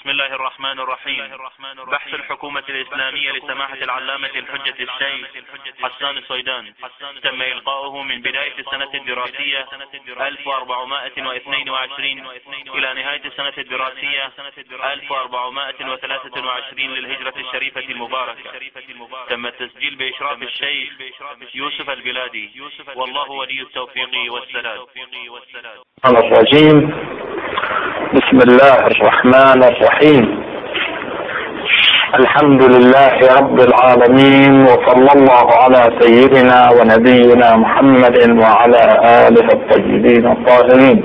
بسم الله الرحمن الرحيم. بحث الحكومة الإسلامية لسماحة العلامة الحجة الشيخ حسان الصيدان تم إلقاؤه من بداية السنة الدراسية 1422 إلى نهاية السنة الدراسية 1423 للهجرة الشريفة المباركة. تم التسجيل بإشراف الشيخ يوسف البلادي، والله ولي التوفيق والسداد. الرجيم. بسم الله الرحمن الرحيم. الحمد لله رب العالمين، وصلى الله على سيدنا ونبينا محمد وعلى آله الطيبين الطاهرين،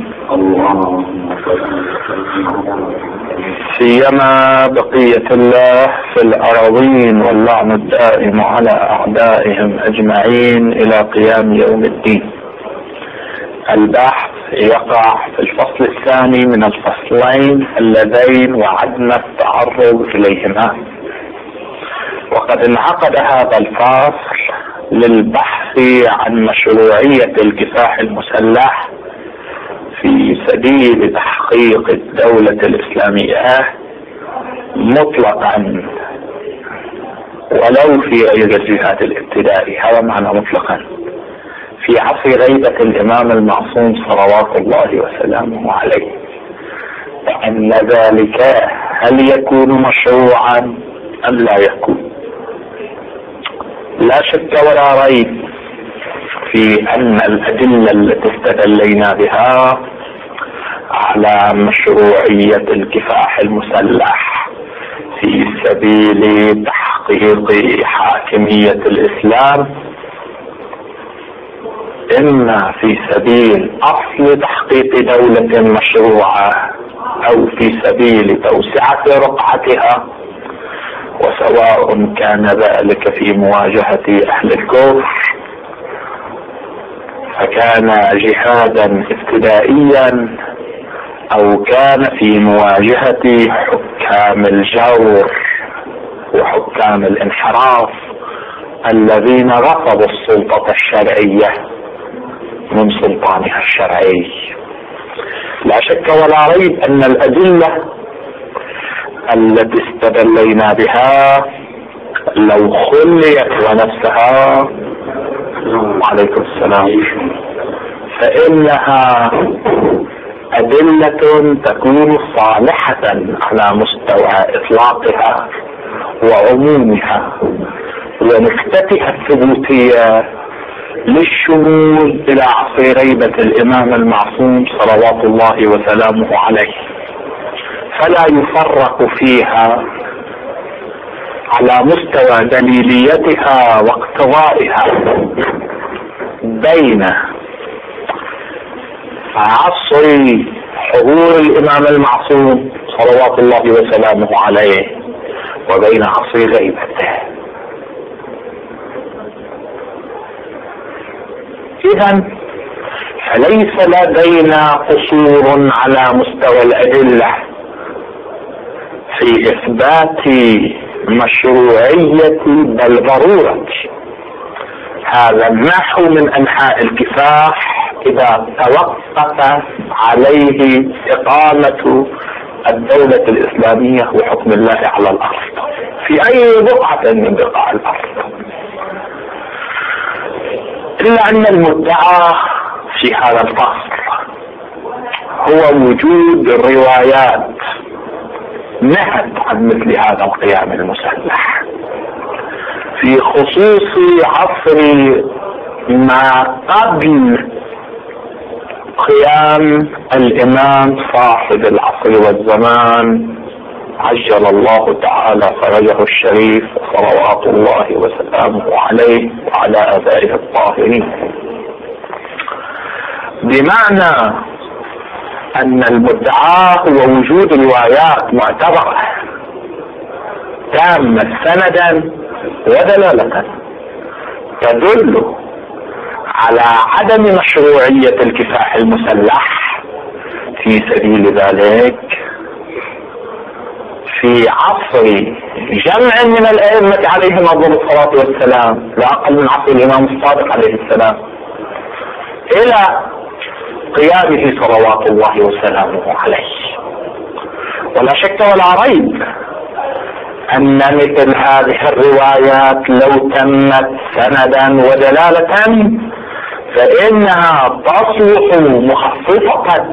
سيما بقية الله في الأراضين، واللعن الدائم على أعدائهم أجمعين إلى قيام يوم الدين. البحث يقع في الفصل الثاني من الفصلين اللذين وعدنا التعرض إليهما، وقد انعقد هذا الفصل للبحث عن مشروعية الكفاح المسلح في سبيل تحقيق الدولة الإسلامية مطلقا، ولو في غير الجهاد الابتدائي. هذا معنى مطلقا في عصر غيبة الإمام المعصوم صلوات الله وسلامه عليه، وأن ذلك هل يكون مشروعا أم لا يكون؟ لا شك ولا ريب في أن الأدلة التي استدلينا بها على مشروعية الكفاح المسلح في سبيل تحقيق حاكمية الإسلام، إما في سبيل أصل تحقيق دولة مشروعة أو في سبيل توسعة رقعتها، وسواء كان ذلك في مواجهة أهل الكفر فكان جهادا ابتدائيا، أو كان في مواجهة حكام الجور وحكام الانحراف الذين رفضوا السلطة الشرعية من سلطانها الشرعي. لا شك ولا ريب أن الأدلة التي استدلينا بها لو خليت ونفسها عليكم السلام فإنها أدلة تكون صالحة على مستوى إطلاقها وعمومها ونكتتها الثبوتية للشمول إلى عصر غيبة الإمام المعصوم صلوات الله وسلامه عليه، فلا يفرق فيها على مستوى دليليتها واقتضائها بين عصر حضور الإمام المعصوم صلوات الله وسلامه عليه وبين عصر غيبته. إذن فليس لدينا قصور على مستوى الأدلة في إثبات مشروعية بل ضرورة هذا النحو من أنحاء الكفاح إذا توقف عليه إقامة الدولة الإسلامية وحكم الله على الأرض في أي بقعة من بقاع الأرض، إلا أن المدعى في هذا الفصل هو وجود الروايات نهت عن مثل هذا القيام المسلح في خصوص عصر ما قبل قيام الإمام صاحب العصر والزمان عجل الله تعالى فرجه الشريف صلوات الله وسلامه عليه وعلى آبائه الطاهرين، بمعنى أن المدعى هو وجود روايات معتبرة تامة سندا ودلالة تدل على عدم مشروعية الكفاح المسلح في سبيل ذلك في عصر جمع من الأئمة عليهم أفضل الصلاة والسلام، لا أقل من عصر الإمام الصادق عليه السلام، إلى قيامه صلوات الله وسلامه عليه. ولا شك ولا ريب أن مثل هذه الروايات لو تمت سندا ودلالة فإنها تصلح مخصصة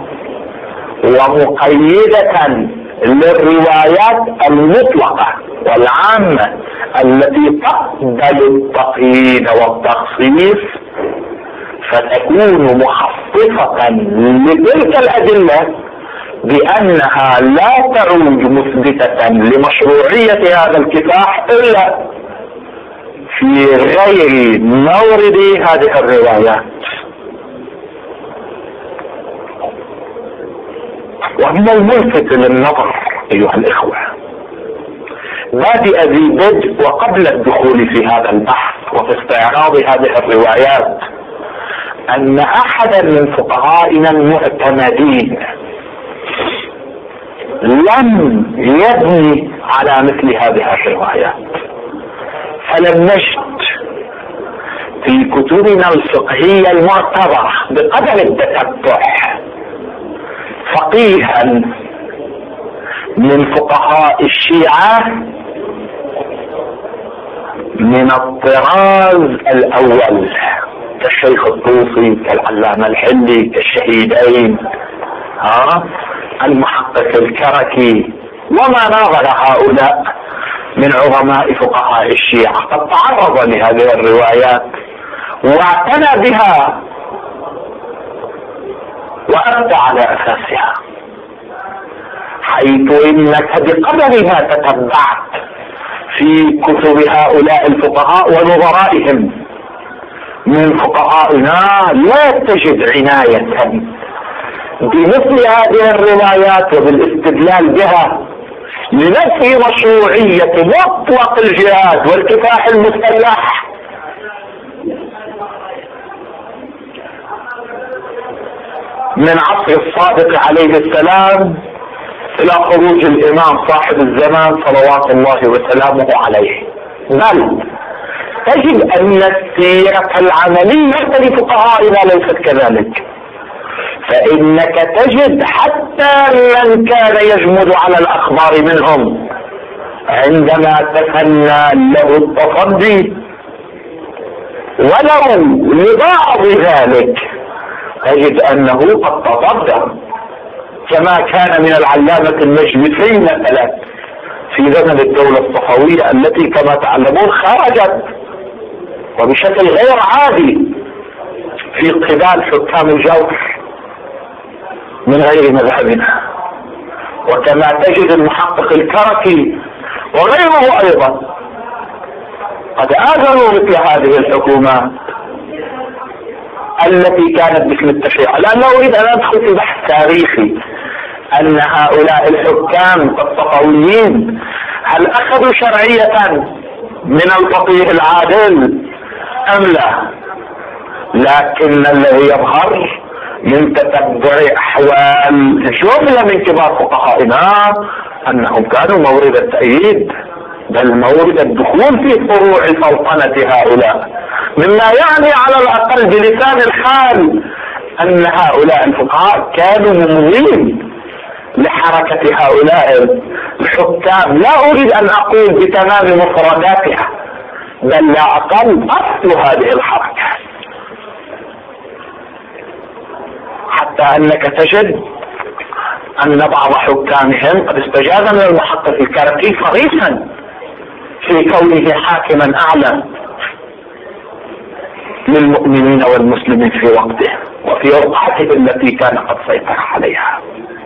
ومقيدة للروايات المطلقة والعامة التي تقبل التقييد والتخصيص، فتكون مخصصة لتلك الأدلة بأنها لا تعود مثبتة لمشروعية هذا الكفاح إلا في غير مورد هذه الروايات. ومن الملفت للنظر أيها الإخوة بادئ ذي بدء وقبل الدخول في هذا البحث وفي استعراض هذه الروايات أن أحدا من فقهائنا المعتمدين لم يبني على مثل هذه الروايات، فلم نجد في كتبنا الفقهية المعتبرة بقدر التتبع فقيها من فقهاء الشيعة من الطراز الأول كالشيخ الطوسي كالعلامة الحلي كالشهيدين المحقق الكركي وما ناظر هؤلاء من عظماء فقهاء الشيعة قد تعرض لهذه الروايات واعتنى بها وأبدى على أساسها، حيث إنك بقدر ما تتبعت في كتب هؤلاء الفقهاء ونظرائهم من فقهائنا لا تجد عناية بمثل هذه الروايات وبالاستدلال بها لنفي مشروعية مطلق الجهاد والكفاح المسلح من عصر الصادق عليه السلام الى خروج الامام صاحب الزمان صلوات الله وسلامه عليه. بل تجد ان السيرة العملية لفقهائنا ليست كذلك، فانك تجد حتى من كان يجمد على الاخبار منهم عندما تفنى له التصدي ولو لبعض ذلك تجد انه قد تصدر، كما كان من العلامة النجمسي مثلا في زمن الدولة الصفوية التي كما تعلمون خرجت وبشكل غير عادي في قبال حكام الجور من غير مذهبنا، وكما تجد المحقق الكركي وغيره ايضا قد آذنوا مثل هذه الحكومات التي كانت مثل التشريع. الآن لا أريد أن أدخل في بحث تاريخي أن هؤلاء الحكام الصفويين هل أخذوا شرعية من الفقيه العادل أم لا، لكن الذي يظهر من تتبع أحوال جملة من كبار فقهائنا أنهم كانوا مورد التأييد بل مورد الدخول في فروع سلطنة هؤلاء، مما يعني على الأقل بلسان الحال أن هؤلاء الفقهاء كانوا ممولين لحركة هؤلاء الحكام. لا أريد أن أقول بتمام مفرداتها بل لا أقل أصل هذه الحركة، حتى أنك تجد أن بعض حكامهم قد استجاز من المحقق الكركي صريحا في كونه حاكما أعلى للمؤمنين والمسلمين في وقته وفي رقعته التي كان قد سيطر عليها.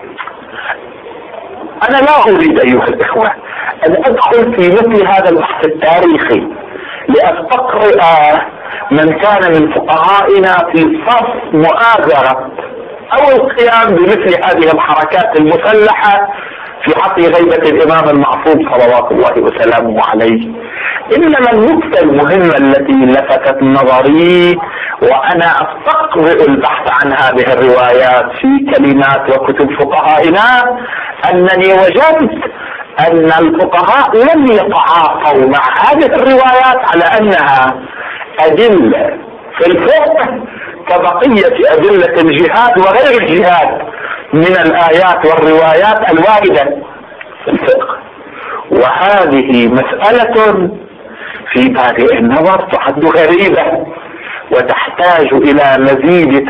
أنا لا أريد أيها الإخوة أن أدخل في مثل هذا البحث التاريخي لأستقرئ من كان من فقهائنا في صف مؤازرة أو القيام بمثل هذه الحركات المسلحة في حق غيبة الإمام المعصوم صلوات الله وسلامه عليه. إنما النقطة المهمة التي لفتت نظري وأنا أستقرئ البحث عن هذه الروايات في كلمات وكتب فقهائنا أنني وجدت أن الفقهاء لم يتعاطوا مع هذه الروايات على أنها أدلة في الفقه كبقية أدلة الجهاد وغير الجهاد من الآيات والروايات الواردة الفقه، وهذه مسألة في بادئ النظر تعد غريبة وتحتاج إلى مزيد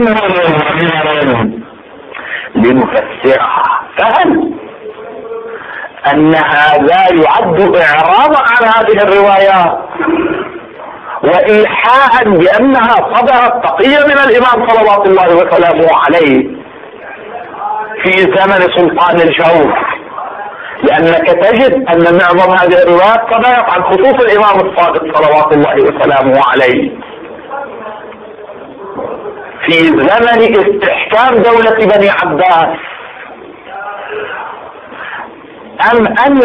تأمل لنفسرها. فهل أن هذا يعد إعراضا عن هذه الروايات وإيحاء بأنها صدرت تقية من الإمام صلوات الله وسلامه عليه في زمن سلطان الجور؟ لأنك تجد أن معظم هذه الروايات صدرت عن خصوص الإمام الصادق صلوات الله وسلامه عليه في زمن استحكام دولة بني عباس، أم أن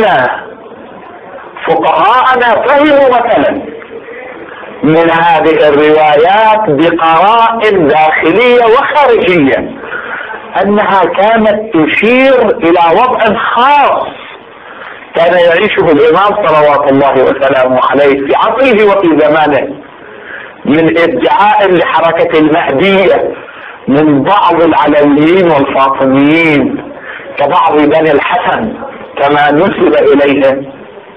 فقهاءنا فهموا مثلا من هذه الروايات بقرائن داخلية وخارجية أنها كانت تشير إلى وضع خاص كان يعيشه الإمام صلوات الله وسلامه عليه في عصره وفي زمانه من ادعاء لحركة المهدية من بعض العلويين والفاطميين كبعض بني الحسن كما نسب إليهم،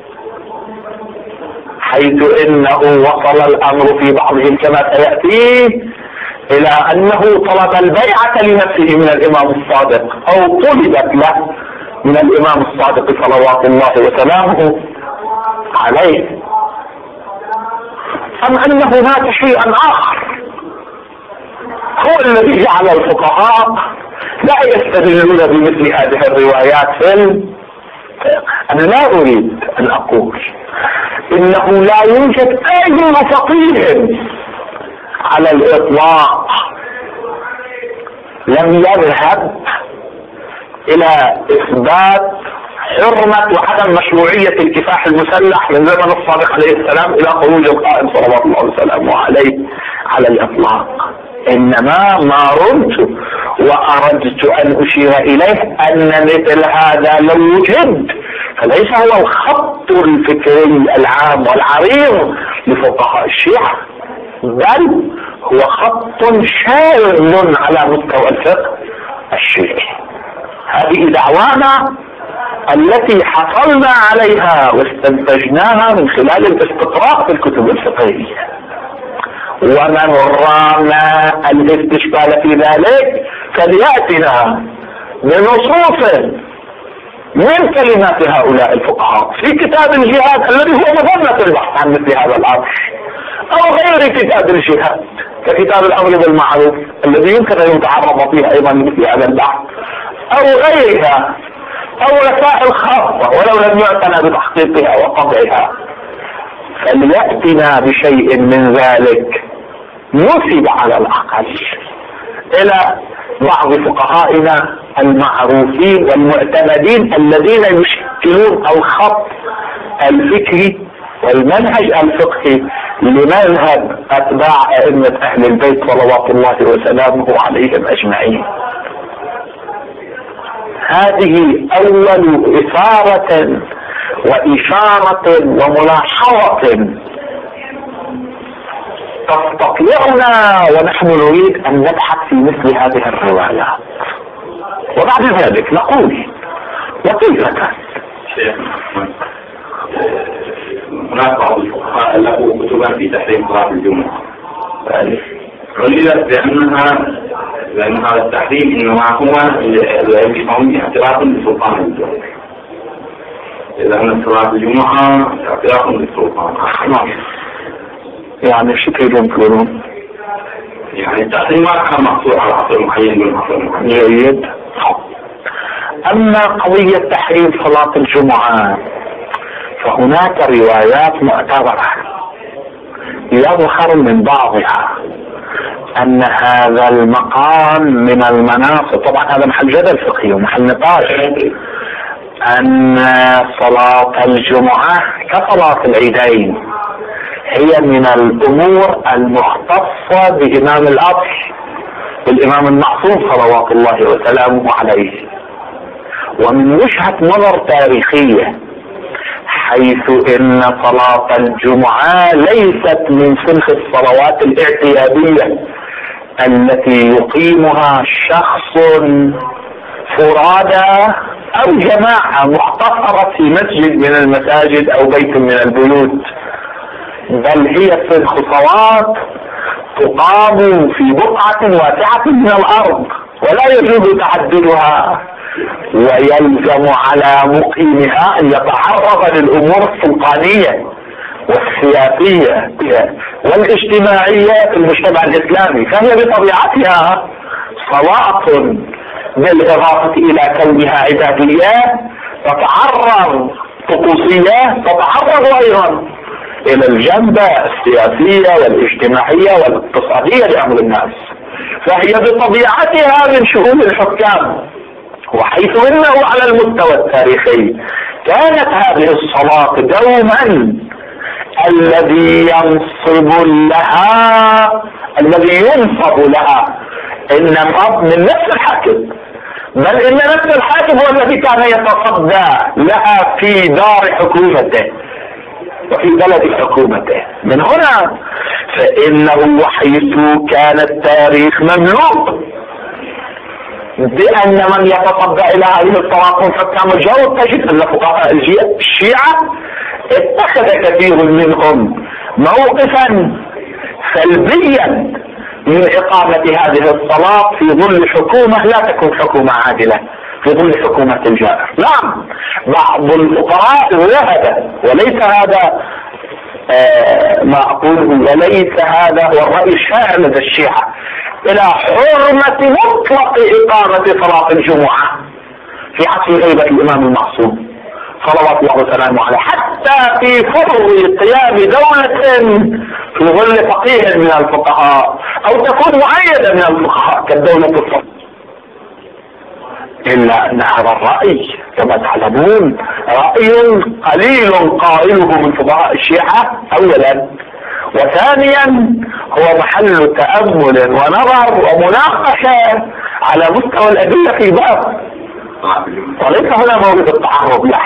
حيث إنه وصل الأمر في بعضهم كما سيأتي إلى أنه طلب البيعة لنفسه من الإمام الصادق أو طلبت له من الإمام الصادق صلوات الله وسلامه عليه، أم أن هناك شيئا آخر هو الذي جعل الفقهاء لا يستدلون بمثل هذه الروايات أنا لا أريد أن أقول إنه لا يوجد أي فقيه على الإطلاق لم يذهب إلى إثبات حرمة وعدم مشروعية الكفاح المسلح من زمن الصادق عليه السلام إلى خروج القائم صلوات الله وسلامه عليه على الإطلاق. إنما ما رمت وأردت أن أشير إليه أن مثل هذا لو وجد فليس هو الخط الفكري العام والعريض لفقهاء الشيعة، بل هو خط شاذ على مستوى الفقه الشيعي. هذه دعوانا التي حصلنا عليها واستنتجناها من خلال الاستقراء في الكتب الفقهية، ومن رام الاستشكال في ذلك فليأتنا بنصوص من كلمات هؤلاء الفقهاء في كتاب الجهاد الذي هو مظنة البحث عن مثل هذا الأمر، أو غير كتاب الجهاد ككتاب الأمر بالمعروف الذي يمكن أن يتعرض فيه أيضا مثل هذا البحث، أو غيرها، أو رسائل خاصة ولو لم يعتنى بتحقيقها وطبعها. فليأتنا بشيء من ذلك نسب على الأقل إلى بعض فقهائنا المعروفين والمعتمدين الذين يشكلون الخط الفكري والمنهج الفقهي لمذهب أتباع أئمة أهل البيت صلوات الله وسلامه عليهم أجمعين. هذه أول إثارة وإشارة وملاحظة تستطيعنا ونحن نريد أن نبحث في مثل هذه الروايات، وبعد ذلك نقول وكيف كان. هناك بعض الفقهاء له كتبا في تحريم صلاة الجمعة عللت بأن هذا التحريم إنما هو يسمون اعتراف بسلطان الجمعة، إذا أن صلاة الجمعة اعتراف بالسلطان. يعني شو يقولون؟ يعني التحريم ما كان مقصور على عصر معين من عصر معين. جيد. أما قضية تحريم صلاة الجمعة فهناك روايات معتبرة يظهر من بعضها أن هذا المقام من المناصب، طبعا هذا محل جدل فقهي ومحل نقاش، أن صلاة الجمعة كصلاة العيدين هي من الأمور المختصة بإمام الأصل بالإمام المعصوم صلوات الله وسلامه عليه، ومن وجهة نظر تاريخية، حيث إن صلاة الجمعة ليست من صنف الصلوات الاعتيادية التي يقيمها شخص فرادى او جماعة مختصرة في مسجد من المساجد او بيت من البيوت، بل هي صدق صلوات تقام في بقعة واسعة من الارض ولا يجوز تعددها، ويلزم على مقيمها ان يتعرض للامور السلطانية والسياسية والاجتماعية في المجتمع الاسلامي، فهي بطبيعتها صلاة بالاضافة الى كونها عبادية تتعرض طقوسية، تتعرض ايضا الى الجنبة السياسية والاجتماعية والاقتصادية لامر الناس، فهي بطبيعتها من شؤون الحكام. وحيث انه على المستوى التاريخي كانت هذه الصلاة دوما الذي ينصب لها انما من نفس الحاكم، بل ان نفس الحاكم هو الذي كان يتصدى لها في دار حكومته وفي بلد حكومته. من هنا فانه حيث كان التاريخ مملوء بان من يتصدى الى هذه الصلاة هم حكام الجو، تجد ان فقهاء الشيعة اتخذ كثير منهم موقفا سلبيا من اقامة هذه الصلاة في ظل حكومة لا تكون حكومة عادلة، في ظل حكومة الجائر. نعم بعض الفقهاء ذهب، وليس هذا ما اقوله، وليس هذا هو الرأي الشائع لدى الشيعة، الى حرمة مطلق اقامة صلاة الجمعة في عصر غيبة الامام المعصوم صلوات الله وسلامه عليه، حتى في فرض قيام دولة في ظل فقيه من الفقهاء او تكون مؤيدة من الفقهاء كالدولة الصفوية. إلا أن هذا الرأي كما تعلمون رأي قليل قائله من فقهاء الشيعة أولا، وثانيا هو محل تأمل ونظر ومناقشة على مستوى الأدلة في باب، وليس هنا موجود التعرض له.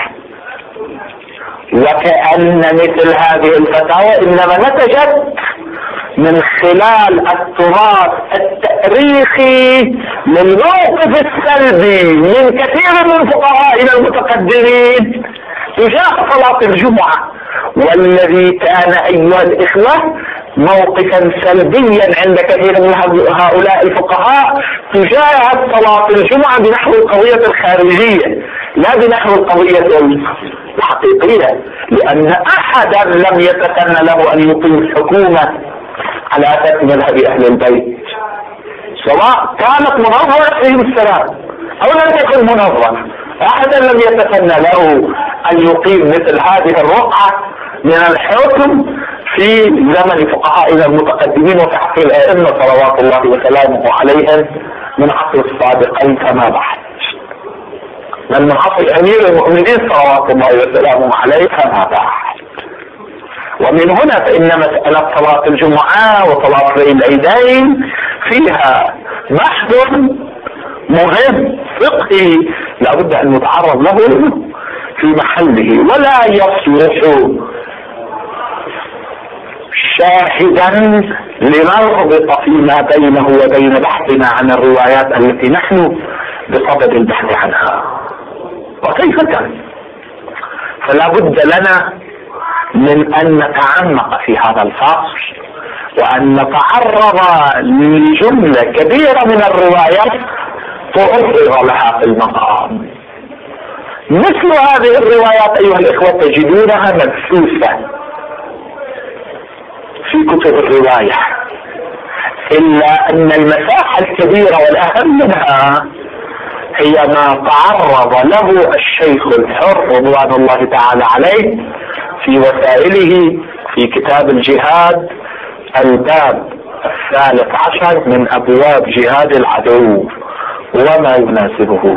وكأن مثل هذه الفتاوى إنما نتجت من خلال التراث التاريخي للموقف السلبي من كثير من فقهائنا المتقدمين تجاه صلاة الجمعة، والذي كان أيها الإخوة موقفا سلبيا عند كثير من هؤلاء الفقهاء تجاه صلاة الجمعة بنحو القضية الخارجية لا بنحو القضية الحقيقية، لأن أحدا لم يتسنى له أن يقيم الحكومة على أساس مذهب أهل البيت، سواء كانت منظمة عليهم السلام أو لم تكن منظمة. أحدا لم يتسنى له أن يقيم مثل هذه الرقعة من الحكم في زمن فقهائنا المتقدمين وفي عصر الأئمة صلوات الله وسلامه عليهم من عصر الصادقين كما بعد، من عصر أمير المؤمنين صلوات الله وسلامه عليه كما بعد. ومن هنا فإن مسألة صلاة الجمعة وصلاة العيدين فيها بحث مهم فقهي لابد أن نتعرض له في محله، ولا يصلح شاهدا لنربط فيما بينه وبين بحثنا عن الروايات التي نحن بصدد البحث عنها. وكيف كان؟ فلا بد لنا من أن نتعمق في هذا الفصل وأن نتعرض لجملة كبيرة من الروايات تعرض لها في المقام. مثل هذه الروايات أيها الإخوة تجدونها مبثوثة في كتب الرواية، إلا أن المساحة الكبيرة والأهم منها هي ما تعرض له الشيخ الحر رضوان الله تعالى عليه في وسائله في كتاب الجهاد الباب 13 من أبواب جهاد العدو وما يناسبه.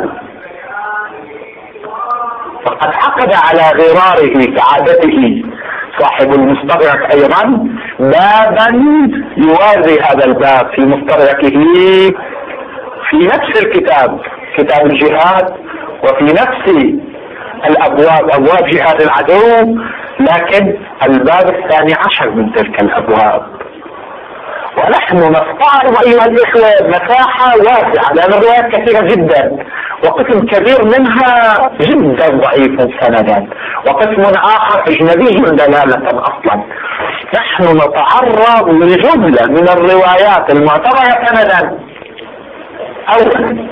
فقد عقد على غراره كعادته صاحب المستدرك أيضا بابا يوازي هذا الباب في مستدركه في نفس الكتاب كتاب الجهاد وفي نفس الأبواب أبواب جهاد العدو، لكن الباب 12 من تلك الأبواب. ونحن نستعرض أيها الإخوة مساحة واسعة لأن الروايات كثيرة جدا وقسم كبير منها جدا ضعيف سندا، وقسم آخر أجنبي دلالة أصلا. نحن نتعرض لجملة من الروايات المعتبرة سندا أولا،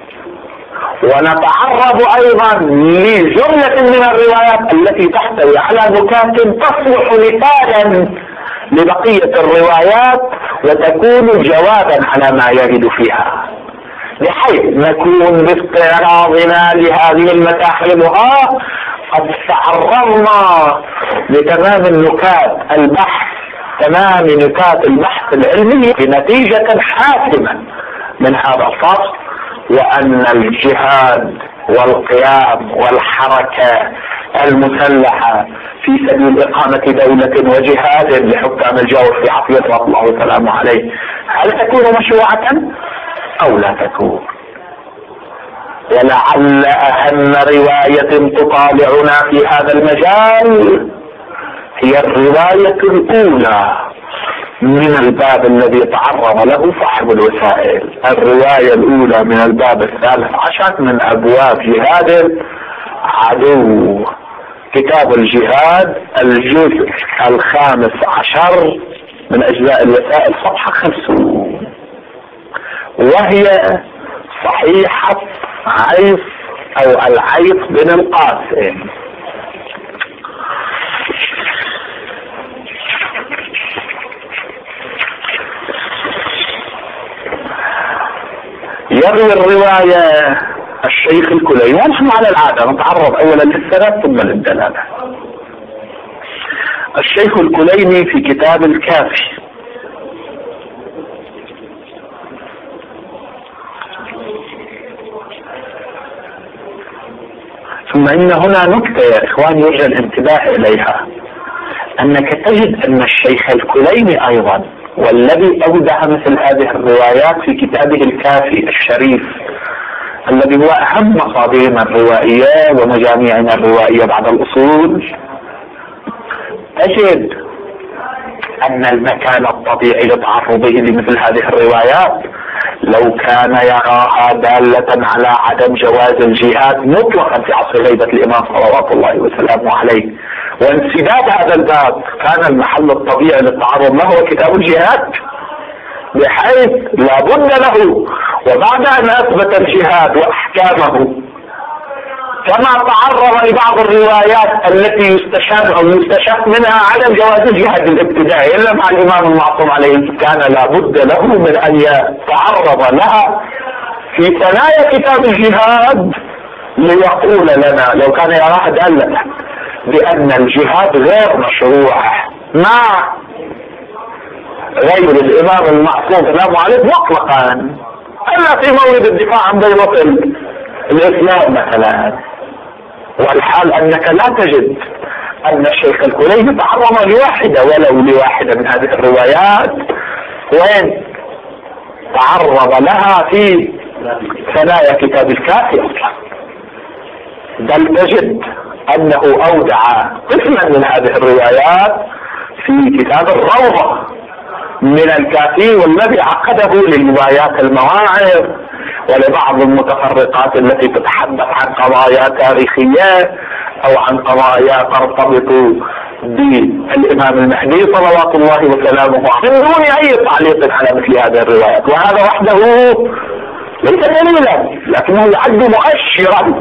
ونتعرض أيضا لجملة من الروايات التي تحتوي على نكات تصلح مثالا لبقية الروايات وتكون جوابا على ما يرد فيها، بحيث نكون باستعراضنا لهذه المتاحفها قد تعرضنا لتمام النكات البحث، تمام نكات البحث العلمي بنتيجة حاسمة من هذا الفصل، وأن الجهاد والقيام والحركة المسلحة في سبيل إقامة دولة وجهاد لحكام الجور في عصر رضي الله تعالى عليه هل تكون مشروعة أو لا تكون؟ ولعل أهم رواية تطالعنا في هذا المجال هي الرواية الأولى من الباب الذي تعرض له صاحب الوسائل، الرواية الأولى من الباب 13 من أبواب جهاد العدو، كتاب الجهاد الجزء 15 من أجزاء الوسائل صفحة 50، وهي صحيحة عيص أو العيص بن القاسم. يروي الرواية الشيخ الكليني، ونحن على العادة نتعرض أولا للسند ثم للدلالة. الشيخ الكليني في كتاب الكافي ثم إن هنا نكتة يا إخواني يرجى الانتباه إليها، أنك تجد أن الشيخ الكليني أيضا والذي أودع مثل هذه الروايات في كتابه الكافي الشريف الذي هو أهم مصادرنا الروائية ومجاميعنا الروائية بعد الأصول، تجد أن المكان الطبيعي لتعرضه لمثل هذه الروايات لو كان يراها دالة على عدم جواز الجهاد مطلقا في عصر غيبة الإمام صلوات الله وسلامه عليه وانسداد هذا الباب، كان المحل الطبيعي للتعرض له هو كتاب الجهاد، بحيث لا بد له وبعد أن أثبت الجهاد وأحكامه كما تعرض لبعض الروايات التي يستشف منها عدم جواز الجهاد الابتدائي إلا مع الإمام المعصوم عليه، كان لا بد له من أن يتعرض لها في ثنايا كتاب الجهاد ليقول لنا لو كان يراها دالة بأن الجهاد غير مشروع مع غير الإمام المعصوم سلامه عليه مطلقا، ألا في مورد الدفاع عن دولة الإسلام مثلا. والحال أنك لا تجد أن الشيخ الكليني تعرض لواحدة ولو لواحدة من هذه الروايات وين تعرض لها في ثنايا كتاب الكافي أصلا، بل تجد أنه أودع قسما من هذه الروايات في كتاب الروضة من الكافي والذي عقده لروايات المواعظ ولبعض المتفرقات التي تتحدث عن قضايا تاريخية أو عن قضايا ترتبط بالإمام المهدي صلوات الله وسلامه عليه من دون أي تعليق على مثل هذه الروايات. وهذا وحده ليس دليلا لكنه يعد مؤشرا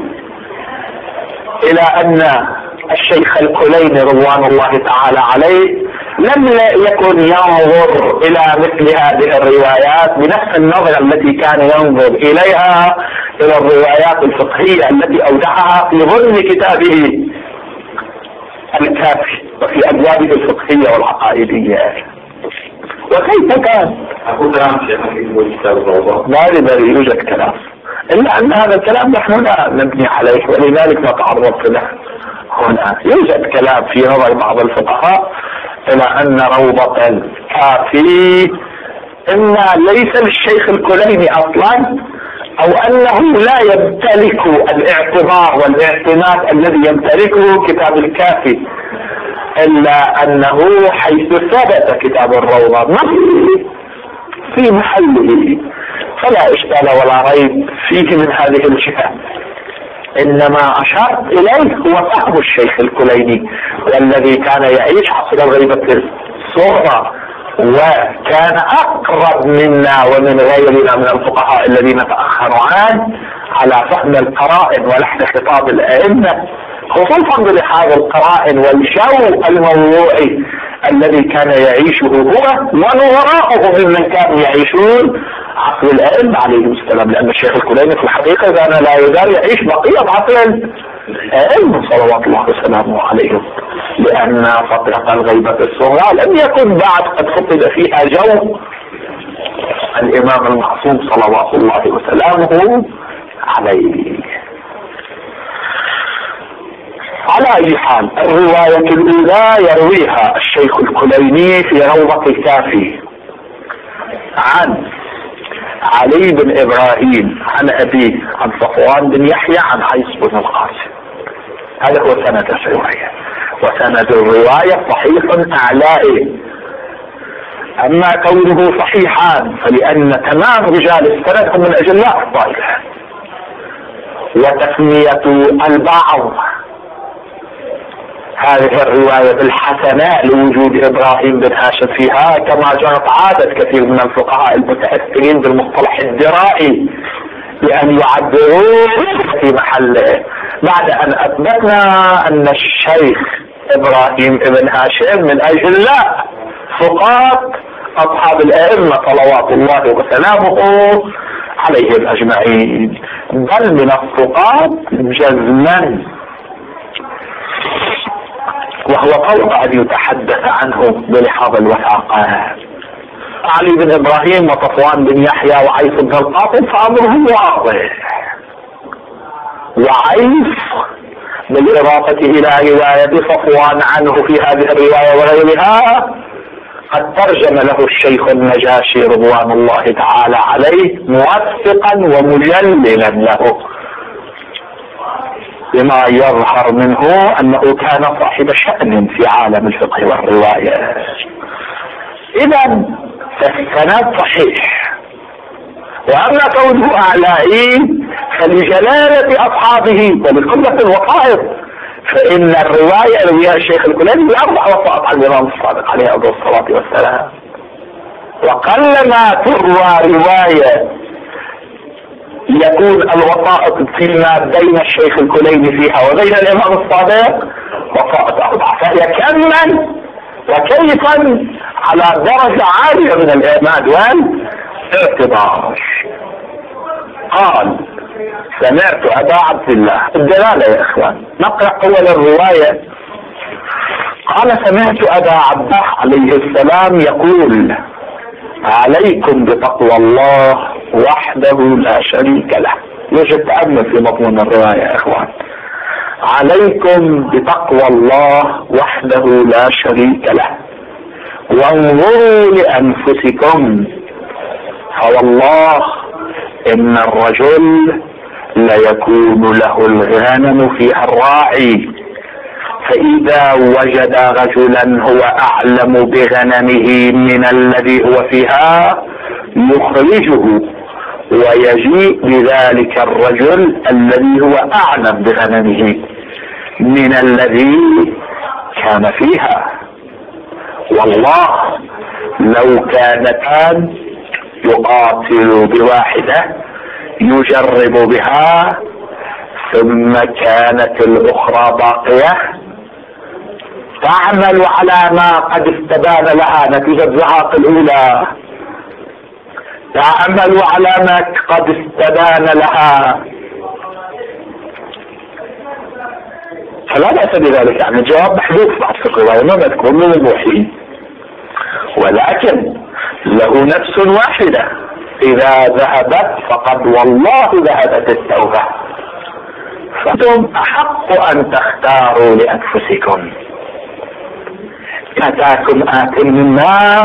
إلى أن الشيخ الكليني رضوان الله تعالى عليه لم يكن ينظر إلى مثل هذه الروايات بنفس النظرة التي كان ينظر إليها إلى الروايات الفقهية التي أودعها في ضمن كتابه الكافي وفي أبوابه الفقهية والعقائدية. وكيف كان؟ لا يوجد كلام، إلا أن هذا الكلام نحن لا نبني عليه ولذلك ما تعرضت له هنا. يوجد كلام في نظر بعض الفقهاء إلى أن روضة الكافي إما ليس للشيخ الكليني أصلا أو أنه لا يمتلك الاعتبار والاعتماد الذي يمتلكه كتاب الكافي، إلا أنه حيث ثبت كتاب الروضة في محله فلا إشكال ولا ريب فيه من هذه الجهة. إنما أشرت إليه هو فهم الشيخ الكليني، والذي كان يعيش عصر الغيبة الصغرى وكان أقرب منا ومن غيرنا من الفقهاء الذين تأخروا عنه على فهم القرائن ولحن خطاب الأئمة، خصوصا بلحاظ القرائن والجو الموضوعي الذي كان يعيشه هو ونوراءه ممن كانوا يعيشون عصر الأئمة عليهم السلام. لأن الشيخ الكليني في الحقيقة كان لا يزال يعيش بقية عصر الأئمة صلوات الله وسلامه عليهم، لأن فترة الغيبة الصغرى لم يكن بعد قد فقد فيها جو الإمام المعصوم صلوات الله وسلامه عليه. على أي حال، الرواية الأولى يرويها الشيخ الكليني في روضة الكافي عن علي بن إبراهيم عن أبيه عن صفوان بن يحيى عن عيسى بن القاسم. هذا هو سند الرواية، وسند الرواية صحيح أعلائه. أما كونه صحيحان فلأن تمام رجال السند هم من أجلاء الطائفة، وتسمية البعض هذه الرواية بالحسناء لوجود إبراهيم بن هاشم فيها، كما جرت عادة كثير من الفقهاء المتأثرين بالمصطلح الدرائي لأن يعبروا في محله، بعد أن أثبتنا أن الشيخ إبراهيم بن هاشم من أجلاء فقهاء أصحاب الأئمة صلوات الله وسلامه عليهم أجمعين، بل من الفقهاء جزما، وهو فوق أن يتحدث عنه بلحاظ الوثاقة. علي بن إبراهيم وصفوان بن يحيى وعيسى بن القاسم فأمرهم واضح، وعيسى بالإضافة إلى رواية صفوان عنه في هذه الرواية وغيرها قد ترجم له الشيخ النجاشي رضوان الله تعالى عليه موثقا ومجللا له، بما يظهر منه أنه كان صاحب شأن في عالم الفقه والرواية. إذا فالسند صحيح، وأما كونه أعلائي فلجلالة أصحابه ولقلة الوقائف، فإن الرواية رويها الشيخ الكليني بأربع وسائط عن الإمام الصادق عليه الصلاة والسلام، وقلما تروى رواية يكون الوسائط فيما بين الشيخ الكليني فيها وبين الإمام الصادق وسائط أربعة، فهي كما وكيفا على درجة عالية من الإعماد والاعتبار. قال: سمعت أبا عبد الله. الدلالة يا إخوان، نقرأ أول الرواية. قال: سمعت أبا عبد الله عليه السلام يقول: عليكم بتقوى الله وحده لا شريك له. يوجد تأمل في مضمون الرواية يا إخوان. عليكم بتقوى الله وحده لا شريك له، وانظروا لأنفسكم، فوالله إن الرجل ليكون له الغنم فيها الراعي، فإذا وجد رجلا هو أعلم بغنمه من الذي هو فيها يخرجه، ويجيء بذلك الرجل الذي هو أعلم بغنمه من الذي كان فيها. والله لو كانتان يقاتل بواحدة يجرب بها ثم كانت الأخرى باقية تعمل على ما قد استبان لها نتيجة زعاق الأولى، تعمل على ما قد استبان لها، فلا بأس بذلك. يعني الجواب محذوف بعد في الرواية ما مذكور من الوحي، ولكن له نفس واحدة إذا ذهبت فقد والله ذهبت التوبة، فأنتم أحق أن تختاروا لأنفسكم. أتاكم آت منا،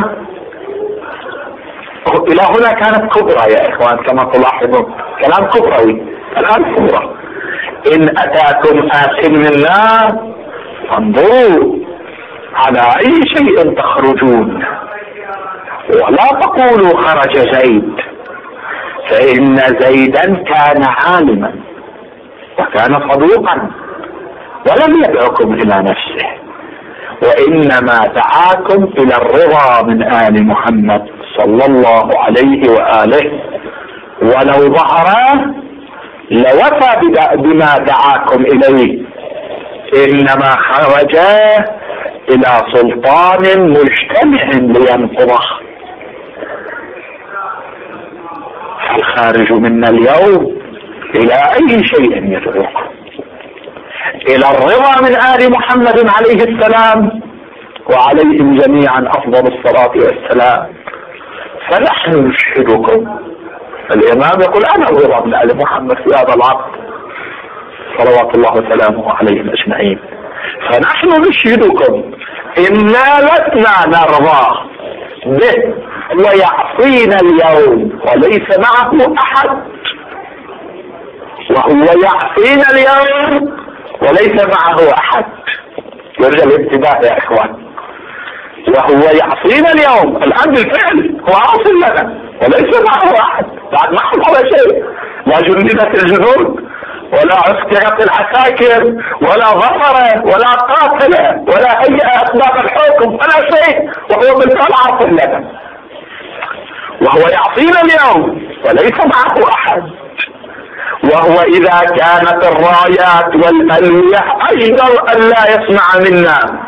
إلى هنا كانت كبرى يا إخوان كما تلاحظون، كلام كبروي. الآن صورة: إن أتاكم آت منا فانظروا على أي شيء تخرجون، ولا تقولوا خرج زيد، فإن زيدا كان عالما وكان صدوقا ولم يدعكم إلى نفسه، وإنما دعاكم إلى الرضا من آل محمد صلى الله عليه وآله، ولو ظهر لوفى بما دعاكم إليه، إنما خرج إلى سلطان مجتمع لينقضه. فالخارج منا اليوم إلى أي شيء يدعوكم؟ إلى الرضا من آل محمد عليه السلام وعليهم جميعا أفضل الصلاة والسلام. فنحن نشهدكم، الإمام يقول أنا الرضا من آل محمد في هذا العصر صلوات الله وسلامه عليهم أجمعين. فنحن نشهدكم إنا لسنا نرضى به ويعصينا اليوم وليس معه أحد، وهو يعصينا اليوم وليس معه أحد. يرجى الانتباه يا إخوان، وهو يعصينا اليوم الآن بالفعل هو عاصي لنا وليس معه أحد، بعد ما حصل شيء، لا جندت الجنود ولا عسكرت العساكر ولا ظفر ولا قاتل ولا هيئ أسباب الحكم ولا شيء، وهو بالفعل عاصي لنا، وهو يعصينا اليوم وليس معه أحد. وهو إذا كانت الرايات والألوية أيضا أن لا يسمع منا،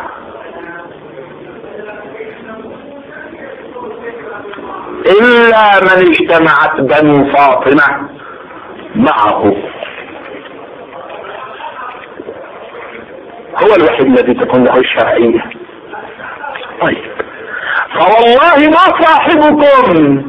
إلا من اجتمعت بنو فاطمة معه، هو الوحيد الذي تكون له الشرعية. طيب، فوالله ما صاحبكم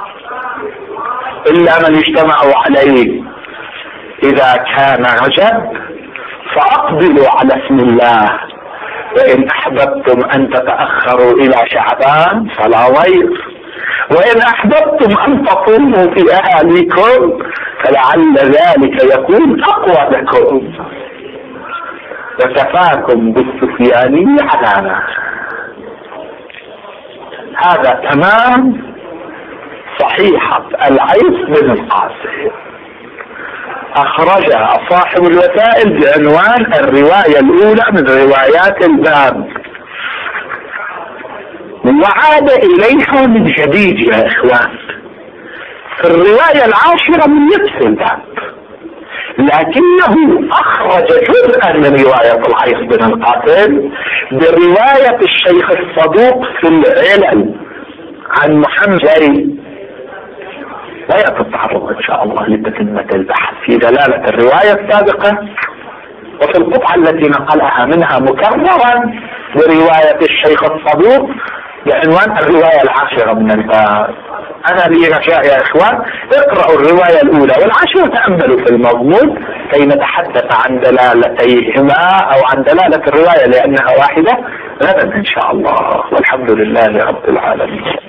إلا من اجتمعوا عليه. إذا كان رجب فأقبلوا على اسم الله، وإن أحببتم أن تتأخروا إلى شعبان فلا ضير، وإن أحببتم أن تصوموا في أهاليكم فلعل ذلك يكون أقوى لكم، وكفاكم بالسفياني عدانا. هذا تمام صحيحة العيس بن القاسم، أخرجها صاحب الوسائل بعنوان الرواية الأولى من روايات الباب، وعاد إليها من جديد يا إخوان في الرواية العاشرة من نفس الباب، لكنه أخرج جزءا من رواية العيس بن القاسم برواية الشيخ الصدوق في العلل عن محمد. لا يتطرق إن شاء الله لتتمة البحث في دلالة الرواية السابقة، وفي القطعة التي نقلها منها مكررا برواية الشيخ الصدوق بعنوان الرواية العاشرة من الباب. أنا لي رجاء يا إخوان، اقرأوا الرواية الأولى والعاشرة، تأملوا في المضمون كي نتحدث عن دلالتيهما أو عن دلالة الرواية لأنها واحدة غدا إن شاء الله، والحمد لله رب العالمين.